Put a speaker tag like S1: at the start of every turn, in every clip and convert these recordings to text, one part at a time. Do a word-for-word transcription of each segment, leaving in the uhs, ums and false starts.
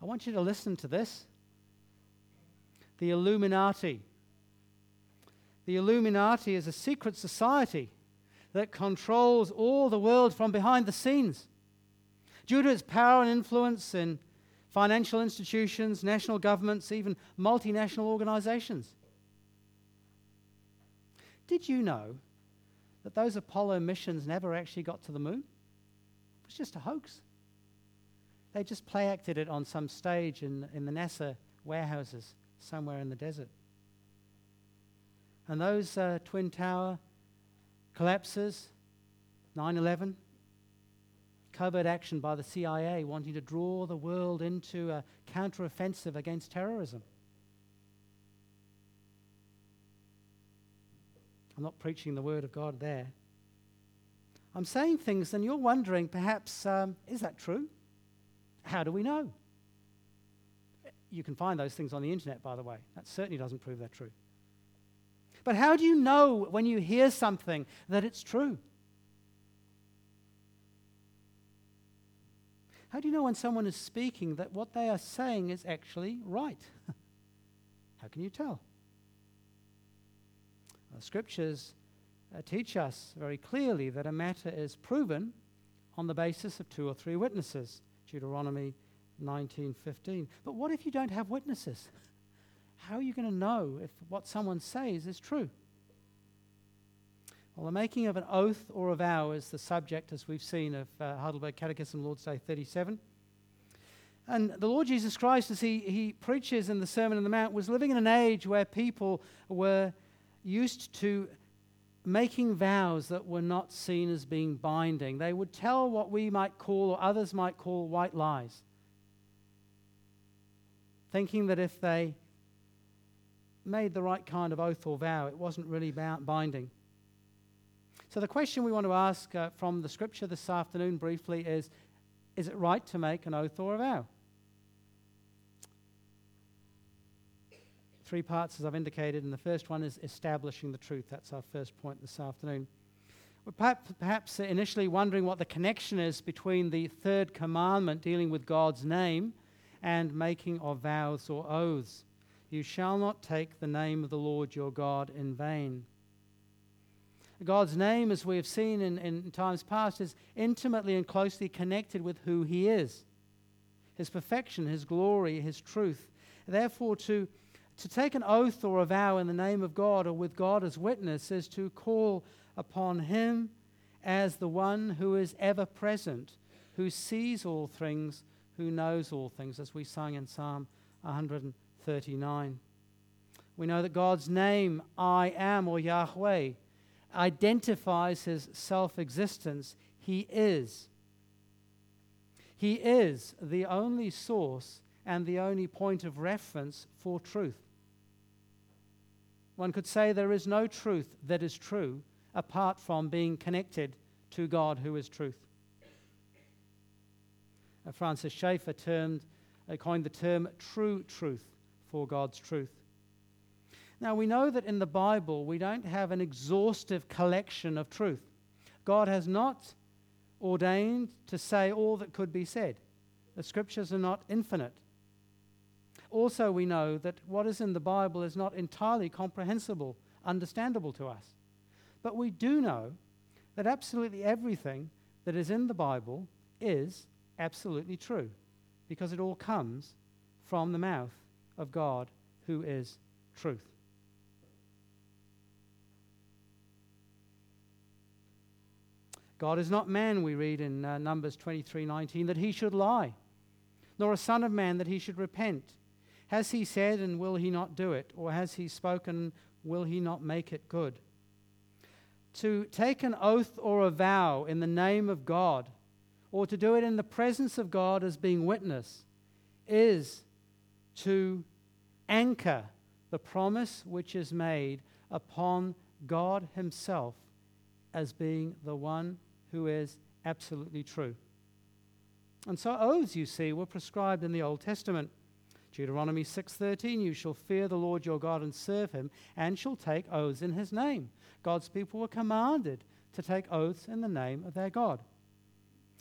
S1: I want you to listen to this. The Illuminati. The Illuminati is a secret society that controls all the world from behind the scenes. Due to its power and influence in financial institutions, national governments, even multinational organizations. Did you know that those Apollo missions never actually got to the moon? It was just a hoax. They just play acted it on some stage in, in the NASA warehouses somewhere in the desert. And those uh, Twin Tower collapses, nine eleven, covert action by the C I A wanting to draw the world into a counteroffensive against terrorism. I'm not preaching the word of God there. I'm saying things and you're wondering perhaps, um, is that true? How do we know? You can find those things on the internet, by the way. That certainly doesn't prove they're true. But how do you know when you hear something that it's true? How do you know when someone is speaking that what they are saying is actually right? How can you tell? The Scriptures uh, teach us very clearly that a matter is proven on the basis of two or three witnesses. Deuteronomy nineteen fifteen. But what if you don't have witnesses? How are you going to know if what someone says is true? Well, the making of an oath or a vow is the subject, as we've seen, of uh, Heidelberg Catechism, Lord's Day thirty-seven. And the Lord Jesus Christ, as he, he preaches in the Sermon on the Mount, was living in an age where people were used to making vows that were not seen as being binding. They would tell what we might call, or others might call, white lies, thinking that if they made the right kind of oath or vow, it wasn't really binding. So the question we want to ask uh, from the Scripture this afternoon briefly is, is it right to make an oath or a vow? Three parts, as I've indicated, and the first one is establishing the truth. That's our first point this afternoon. We're perhaps, perhaps initially wondering what the connection is between the third commandment dealing with God's name and making of vows or oaths. You shall not take the name of the Lord your God in vain. God's name, as we have seen in, in times past, is intimately and closely connected with who He is, His perfection, His glory, His truth. Therefore, to To take an oath or a vow in the name of God or with God as witness is to call upon Him as the one who is ever present, who sees all things, who knows all things, as we sang in Psalm one thirty-nine. We know that God's name, I am, or Yahweh, identifies His self-existence. He is. He is the only source and the only point of reference for truth. One could say there is no truth that is true apart from being connected to God who is truth. Uh, Francis Schaeffer termed, uh, coined the term true truth for God's truth. Now we know that in the Bible we don't have an exhaustive collection of truth. God has not ordained to say all that could be said. The Scriptures are not infinite. Also, we know that what is in the Bible is not entirely comprehensible, understandable to us. But we do know that absolutely everything that is in the Bible is absolutely true, because it all comes from the mouth of God, who is truth. God is not man, we read in uh, Numbers twenty-three nineteen, that He should lie, nor a son of man that He should repent. Has He said, and will He not do it? Or has He spoken, will He not make it good? To take an oath or a vow in the name of God, or to do it in the presence of God as being witness, is to anchor the promise which is made upon God Himself as being the one who is absolutely true. And so oaths, you see, were prescribed in the Old Testament. Deuteronomy six thirteen, you shall fear the Lord your God and serve Him, and shall take oaths in His name. God's people were commanded to take oaths in the name of their God.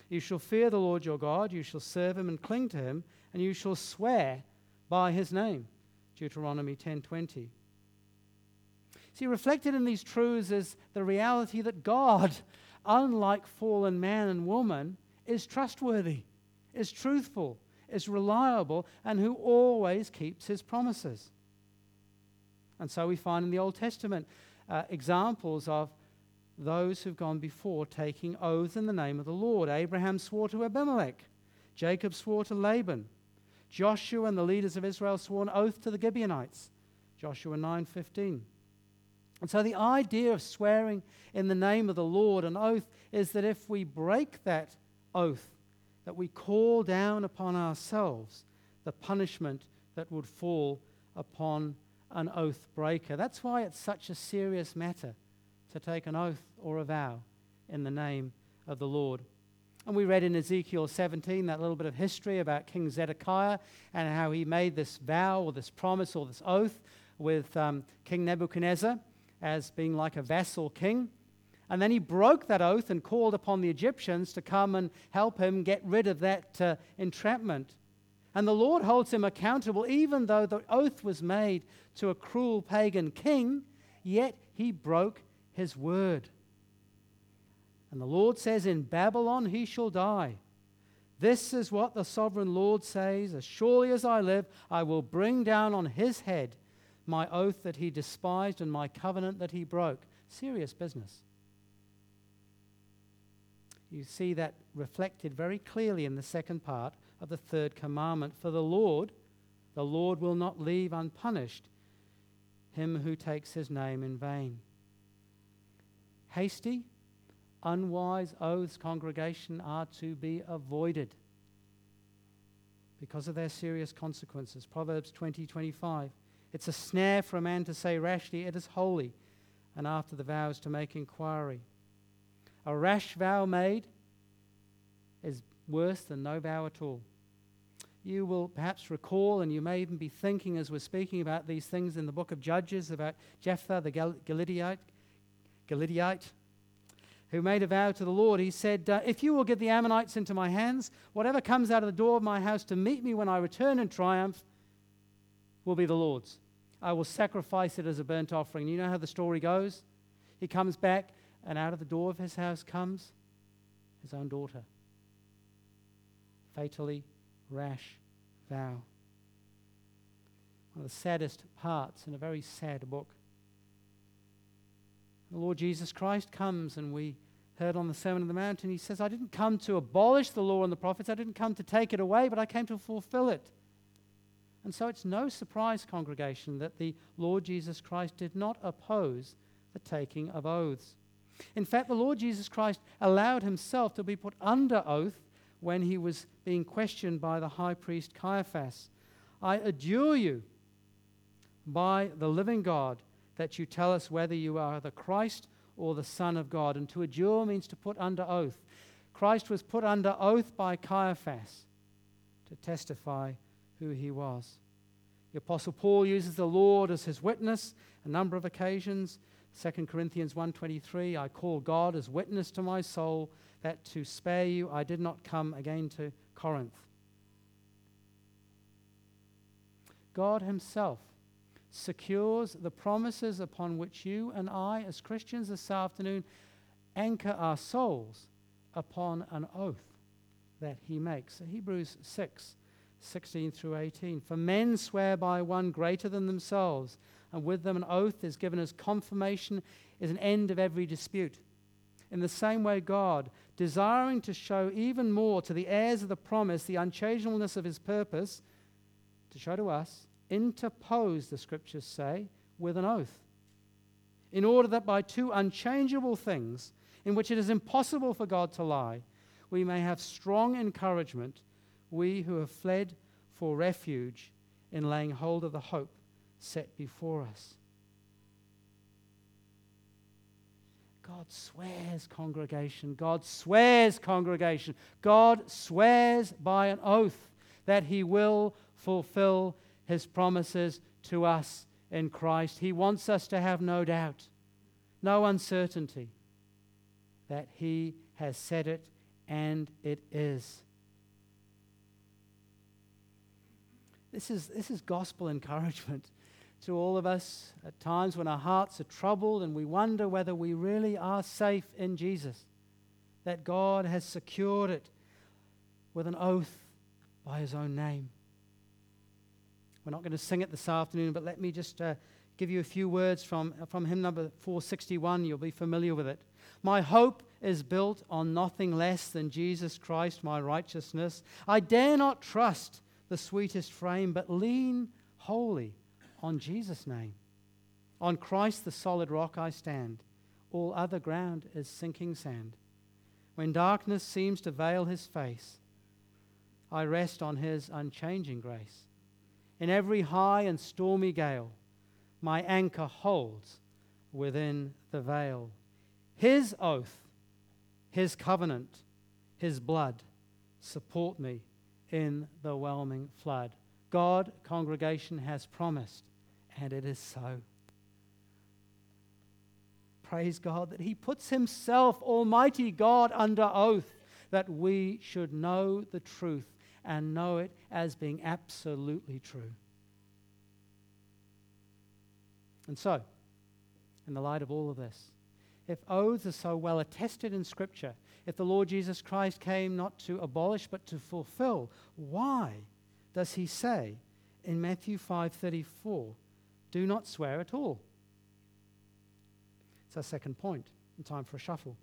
S1: You shall fear the Lord your God, you shall serve him and cling to him, and you shall swear by his name. Deuteronomy ten twenty. See, reflected in these truths is the reality that God, unlike fallen man and woman, is trustworthy, is truthful, is reliable, and who always keeps his promises. And so we find in the Old Testament uh, examples of those who've gone before taking oaths in the name of the Lord. Abraham swore to Abimelech. Jacob swore to Laban. Joshua and the leaders of Israel swore an oath to the Gibeonites. Joshua nine fifteen. And so the idea of swearing in the name of the Lord, an oath, is that if we break that oath, that we call down upon ourselves the punishment that would fall upon an oath breaker. That's why it's such a serious matter to take an oath or a vow in the name of the Lord. And we read in Ezekiel seventeen that little bit of history about King Zedekiah and how he made this vow or this promise or this oath with um, King Nebuchadnezzar as being like a vassal king. And then he broke that oath and called upon the Egyptians to come and help him get rid of that uh, entrapment. And the Lord holds him accountable, even though the oath was made to a cruel pagan king, yet he broke his word. And the Lord says, in Babylon he shall die. This is what the sovereign Lord says, as surely as I live, I will bring down on his head my oath that he despised and my covenant that he broke. Serious business. You see that reflected very clearly in the second part of the third commandment. For the Lord, the Lord will not leave unpunished him who takes his name in vain. Hasty, unwise oaths, congregation, are to be avoided because of their serious consequences. Proverbs twenty twenty-five. It's a snare for a man to say rashly, it is holy, and after the vows to make inquiry. A rash vow made is worse than no vow at all. You will perhaps recall, and you may even be thinking as we're speaking about these things in the book of Judges, about Jephthah the Gal- Gileadite, Gileadite, who made a vow to the Lord. He said, uh, if you will give the Ammonites into my hands, whatever comes out of the door of my house to meet me when I return in triumph will be the Lord's. I will sacrifice it as a burnt offering. You know how the story goes? He comes back, and out of the door of his house comes his own daughter. Fatally rash vow. One of the saddest parts in a very sad book. The Lord Jesus Christ comes, and we heard on the Sermon on the Mount, and he says, I didn't come to abolish the law and the prophets, I didn't come to take it away, but I came to fulfill it. And so it's no surprise, congregation, that the Lord Jesus Christ did not oppose the taking of oaths. In fact, the Lord Jesus Christ allowed himself to be put under oath when he was being questioned by the high priest Caiaphas. I adjure you by the living God that you tell us whether you are the Christ or the Son of God. And to adjure means to put under oath. Christ was put under oath by Caiaphas to testify who he was. The Apostle Paul uses the Lord as his witness a number of occasions. Second Corinthians one twenty-three, I call God as witness to my soul that to spare you I did not come again to Corinth. God himself secures the promises upon which you and I as Christians this afternoon anchor our souls upon an oath that he makes. Hebrews six, sixteen through eighteen. For men swear by one greater than themselves, and with them an oath is given as confirmation, is an end of every dispute. In the same way God, desiring to show even more to the heirs of the promise the unchangeableness of his purpose, to show to us, interposed, the scriptures say, with an oath, in order that by two unchangeable things, in which it is impossible for God to lie, we may have strong encouragement, we who have fled for refuge in laying hold of the hope set before us. God swears, congregation. God swears, congregation. God swears by an oath that he will fulfill his promises to us in Christ. He wants us to have no doubt, no uncertainty that he has said it and it is. This is, this is gospel encouragement to all of us at times when our hearts are troubled and we wonder whether we really are safe in Jesus, that God has secured it with an oath by his own name. We're not going to sing it this afternoon, but let me just uh, give you a few words from, from hymn number four sixty-one. You'll be familiar with it. My hope is built on nothing less than Jesus Christ, my righteousness. I dare not trust the sweetest frame, but lean wholly on Jesus' name. On Christ the solid rock I stand. All other ground is sinking sand. When darkness seems to veil his face, I rest on his unchanging grace. In every high and stormy gale, my anchor holds within the veil. His oath, his covenant, his blood support me in the whelming flood. God, congregation, has promised, and it is so. Praise God that he puts himself, Almighty God, under oath, that we should know the truth and know it as being absolutely true. And so, in the light of all of this, if oaths are so well attested in Scripture, if the Lord Jesus Christ came not to abolish but to fulfill, why does he say in Matthew five thirty-four, do not swear at all? It's our second point. In time for a shuffle.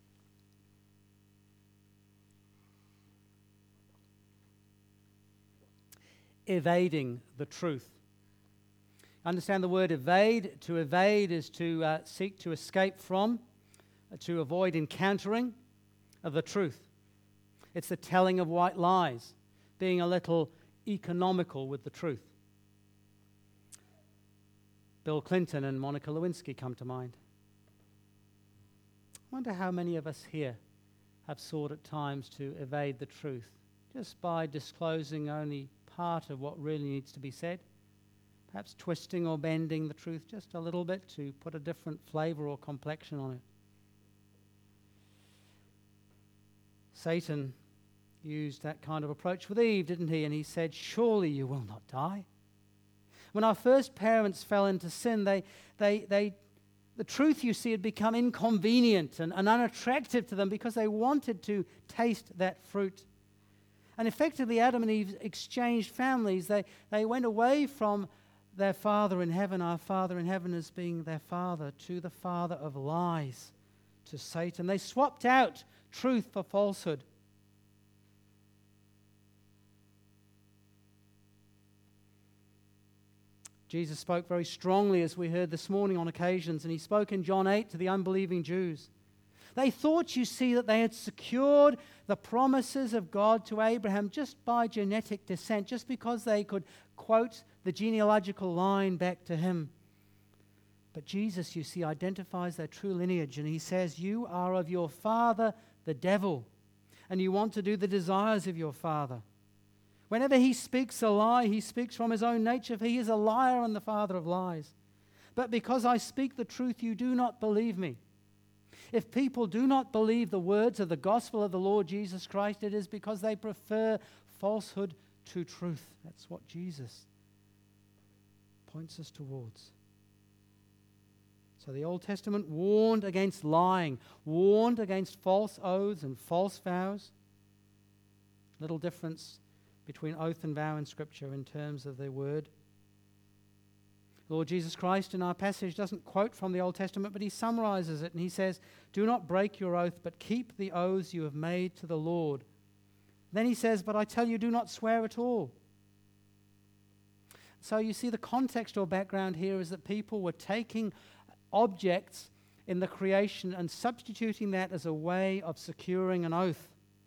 S1: Evading the truth. Understand the word evade. To evade is to uh, seek to escape from, uh, to avoid encountering of the truth. It's the telling of white lies, being a little economical with the truth. Bill Clinton and Monica Lewinsky come to mind. I wonder how many of us here have sought at times to evade the truth, just by disclosing only part of what really needs to be said. Perhaps twisting or bending the truth just a little bit to put a different flavor or complexion on it. Satan used that kind of approach with Eve, didn't he? And he said, surely you will not die. When our first parents fell into sin, they, they, they, the truth, you see, had become inconvenient and, and unattractive to them because they wanted to taste that fruit. And effectively, Adam and Eve exchanged families. They, they went away from their Father in heaven, our Father in heaven as being their Father, to the Father of lies, to Satan. They swapped out truth for falsehood. Jesus spoke very strongly, as we heard this morning on occasions, and he spoke in John eight to the unbelieving Jews. They thought, you see, that they had secured the promises of God to Abraham just by genetic descent, just because they could quote the genealogical line back to him. But Jesus, you see, identifies their true lineage, and he says, you are of your father, the devil, and you want to do the desires of your father. Whenever he speaks a lie, he speaks from his own nature, for he is a liar and the father of lies. But because I speak the truth, you do not believe me. If people do not believe the words of the gospel of the Lord Jesus Christ, it is because they prefer falsehood to truth. That's what Jesus points us towards. So the Old Testament warned against lying, warned against false oaths and false vows. Little difference between oath and vow in Scripture in terms of the word. Lord Jesus Christ in our passage doesn't quote from the Old Testament, but he summarizes it, and he says, do not break your oath, but keep the oaths you have made to the Lord. Then he says, but I tell you, do not swear at all. So you see, the context or background here is that people were taking objects in the creation and substituting that as a way of securing an oath.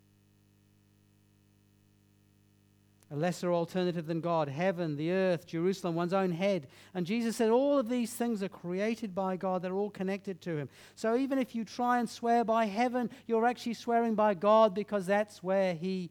S1: A lesser alternative than God, heaven, the earth, Jerusalem, one's own head. And Jesus said all of these things are created by God. They're all connected to him. So even if you try and swear by heaven, you're actually swearing by God because that's where he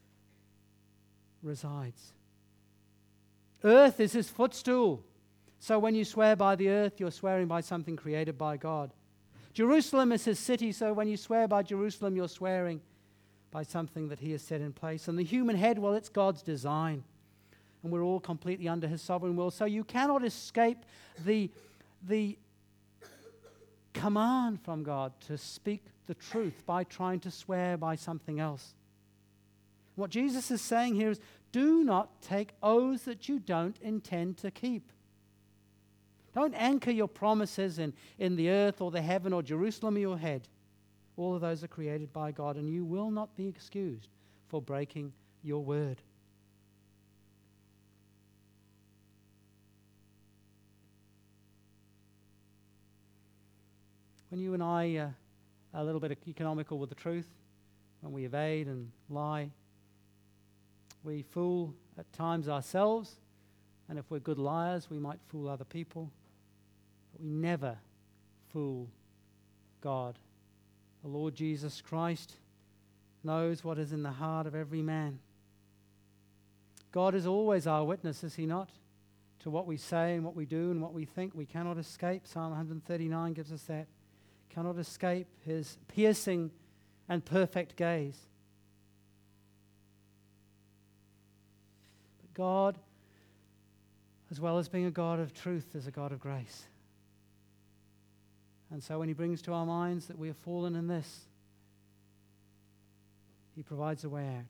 S1: resides. Earth is his footstool. So when you swear by the earth, you're swearing by something created by God. Jerusalem is his city. So when you swear by Jerusalem, you're swearing by something that he has set in place. And the human head, well, it's God's design. And we're all completely under his sovereign will. So you cannot escape the, the command from God to speak the truth by trying to swear by something else. What Jesus is saying here is, do not take oaths that you don't intend to keep. Don't anchor your promises in, in the earth or the heaven or Jerusalem or your head. All of those are created by God, and you will not be excused for breaking your word. When you and I uh, are a little bit economical with the truth, when we evade and lie, we fool at times ourselves, and if we're good liars, we might fool other people. But we never fool God. The Lord Jesus Christ knows what is in the heart of every man. God is always our witness, is he not? To what we say and what we do and what we think. We cannot escape. Psalm one thirty-nine gives us that. Cannot escape his piercing and perfect gaze. But God, as well as being a God of truth, is a God of grace. And so when he brings to our minds that we have fallen in this, he provides a way out.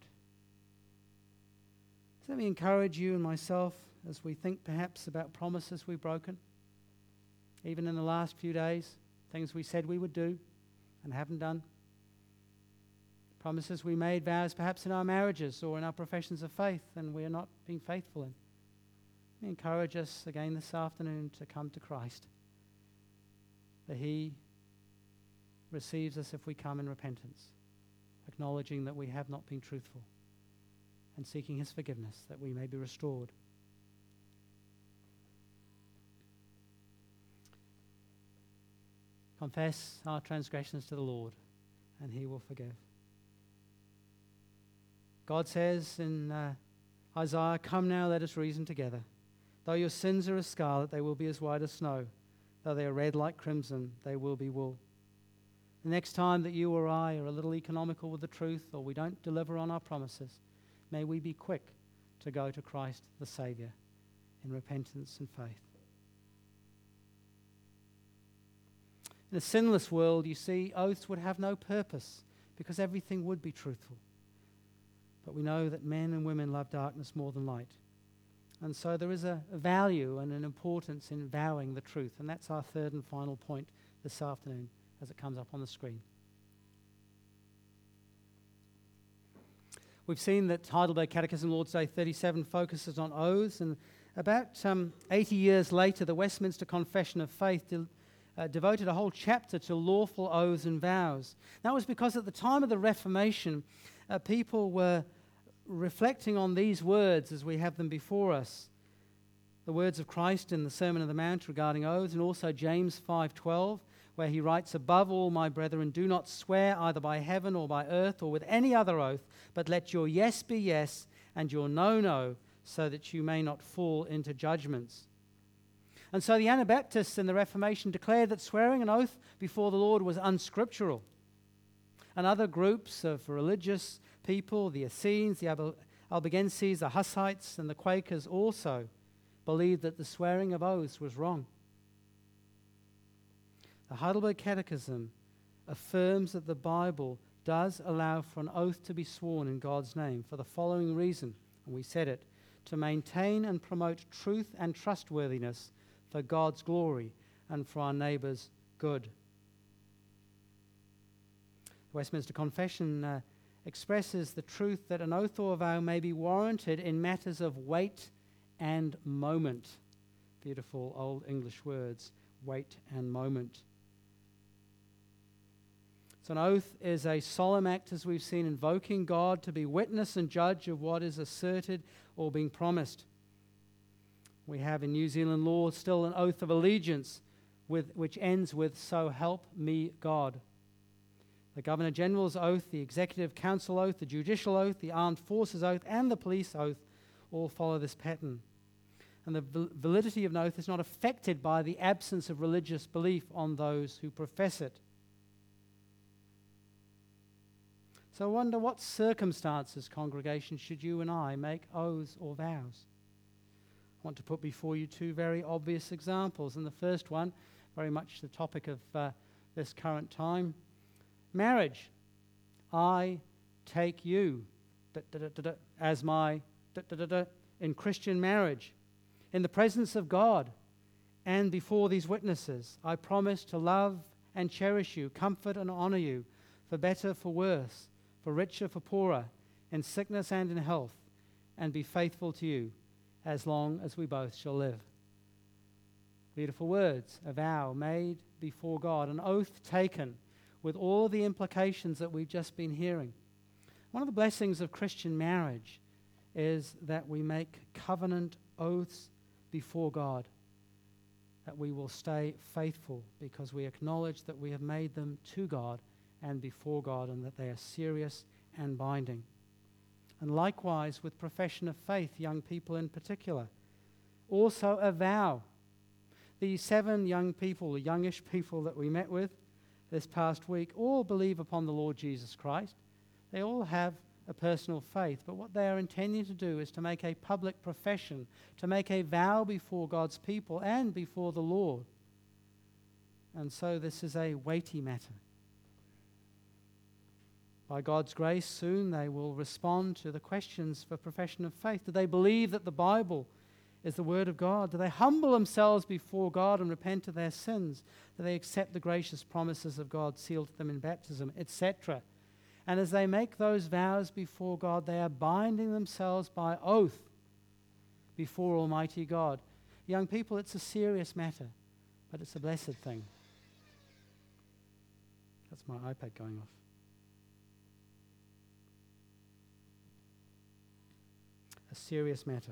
S1: So let me encourage you and myself as we think perhaps about promises we've broken, even in the last few days, things we said we would do and haven't done. Promises we made, vows perhaps in our marriages or in our professions of faith, and we are not being faithful in. Let me encourage us again this afternoon to come to Christ, that he receives us if we come in repentance, acknowledging that we have not been truthful and seeking his forgiveness that we may be restored. Confess our transgressions to the Lord, and he will forgive. God says in uh, Isaiah, "Come now, let us reason together. Though your sins are as scarlet, they will be as white as snow. Though they are red like crimson, they will be wool." The next time that you or I are a little economical with the truth, or we don't deliver on our promises, may we be quick to go to Christ the Savior in repentance and faith. In a sinless world, you see, oaths would have no purpose because everything would be truthful. But we know that men and women love darkness more than light. And so there is a, a value and an importance in vowing the truth. And that's our third and final point this afternoon as it comes up on the screen. We've seen that Heidelberg Catechism Lord's Day thirty-seven focuses on oaths. And about um, eighty years later, the Westminster Confession of Faith de- uh, devoted a whole chapter to lawful oaths and vows. That was because at the time of the Reformation, uh, people were reflecting on these words as we have them before us. The words of Christ in the Sermon on the Mount regarding oaths, and also James five twelve, where he writes, "Above all, my brethren, do not swear either by heaven or by earth or with any other oath, but let your yes be yes and your no, no, so that you may not fall into judgments." And so the Anabaptists in the Reformation declared that swearing an oath before the Lord was unscriptural. And other groups of religious people, the Essenes, the Alb- Albigenses, the Hussites, and the Quakers also believed that the swearing of oaths was wrong. The Heidelberg Catechism affirms that the Bible does allow for an oath to be sworn in God's name for the following reason, and we said it, to maintain and promote truth and trustworthiness for God's glory and for our neighbour's good. The Westminster Confession uh, expresses the truth that an oath or a vow may be warranted in matters of weight and moment. Beautiful old English words, weight and moment. So an oath is a solemn act, as we've seen, invoking God to be witness and judge of what is asserted or being promised. We have in New Zealand law still an oath of allegiance with, which ends with, "So help me God." The Governor General's oath, the Executive Council oath, the Judicial oath, the Armed Forces oath, and the Police oath all follow this pattern. And the val- validity of an oath is not affected by the absence of religious belief on those who profess it. So I wonder, what circumstances, congregation, should you and I make oaths or vows? I want to put before you two very obvious examples. And the first one, very much the topic of uh, this current time, marriage. I take you da, da, da, da, da, as my da, da, da, da, in Christian marriage, in the presence of God and before these witnesses. I promise to love and cherish you, comfort and honor you, for better, for worse, for richer, for poorer, in sickness and in health, and be faithful to you as long as we both shall live. Beautiful words, a vow made before God, an oath taken with all the implications that we've just been hearing. One of the blessings of Christian marriage is that we make covenant oaths before God, that we will stay faithful because we acknowledge that we have made them to God and before God, and that they are serious and binding. And likewise with profession of faith, young people in particular. Also a vow. The seven young people, the youngish people that we met with this past week, all believe upon the Lord Jesus Christ. They all have a personal faith, but what they are intending to do is to make a public profession, to make a vow before God's people and before the Lord. And so this is a weighty matter. By God's grace, soon they will respond to the questions for profession of faith. Do they believe that the Bible is the Word of God? Do they humble themselves before God and repent of their sins? Do they accept the gracious promises of God sealed to them in baptism, et cetera? And as they make those vows before God, they are binding themselves by oath before Almighty God. Young people, it's a serious matter, but it's a blessed thing. That's my iPad going off. A serious matter.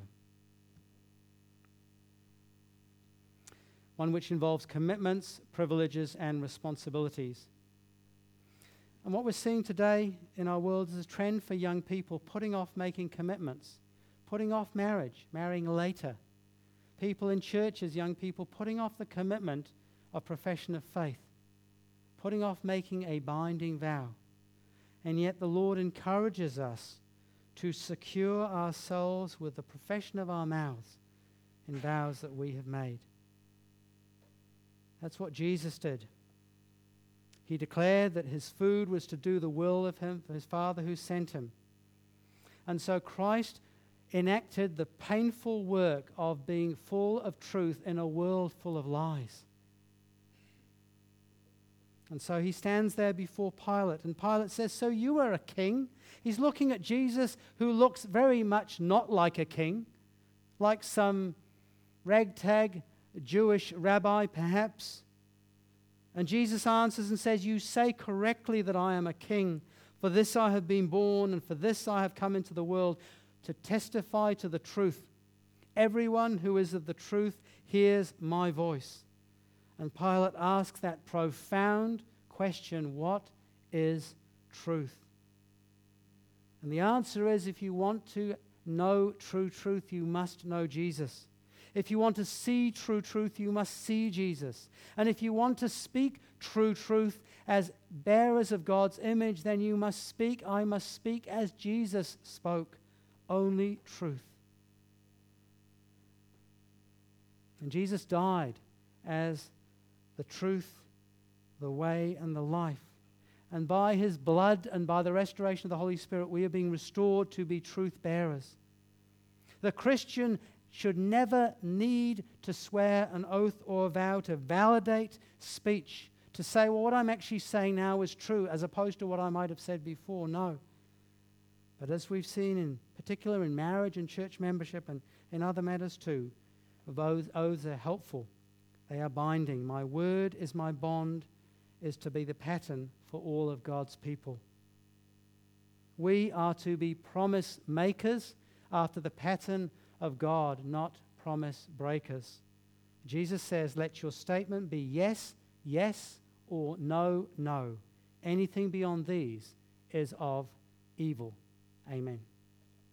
S1: One which involves commitments, privileges, and responsibilities. And what we're seeing today in our world is a trend for young people putting off making commitments, putting off marriage, marrying later. People in churches, young people, putting off the commitment of profession of faith, putting off making a binding vow. And yet the Lord encourages us to secure ourselves with the profession of our mouths in vows that we have made. That's what Jesus did. He declared that his food was to do the will of him, his Father who sent him. And so Christ enacted the painful work of being full of truth in a world full of lies. And so he stands there before Pilate, and Pilate says, "So you are a king?" He's looking at Jesus, who looks very much not like a king, like some ragtag Jewish rabbi perhaps. And Jesus answers and says, "You say correctly that I am a king. For this I have been born, and for this I have come into the world, to testify to the truth. Everyone who is of the truth hears my voice." And Pilate asks that profound question, what is truth? And the answer is, if you want to know true truth, you must know Jesus. If you want to see true truth, you must see Jesus. And if you want to speak true truth as bearers of God's image, then you must speak, I must speak as Jesus spoke, only truth. And Jesus died as the truth, the way, and the life. And by his blood and by the restoration of the Holy Spirit, we are being restored to be truth bearers. The Christian should never need to swear an oath or a vow to validate speech, to say, well, what I'm actually saying now is true, as opposed to what I might have said before. No. But as we've seen in particular in marriage and church membership and in other matters too, oaths, oaths are helpful. They are binding. My word is my bond is to be the pattern for all of God's people. We are to be promise makers after the pattern of God, not promise breakers. Jesus says, let your statement be yes, yes, or no, no. Anything beyond these is of evil. Amen.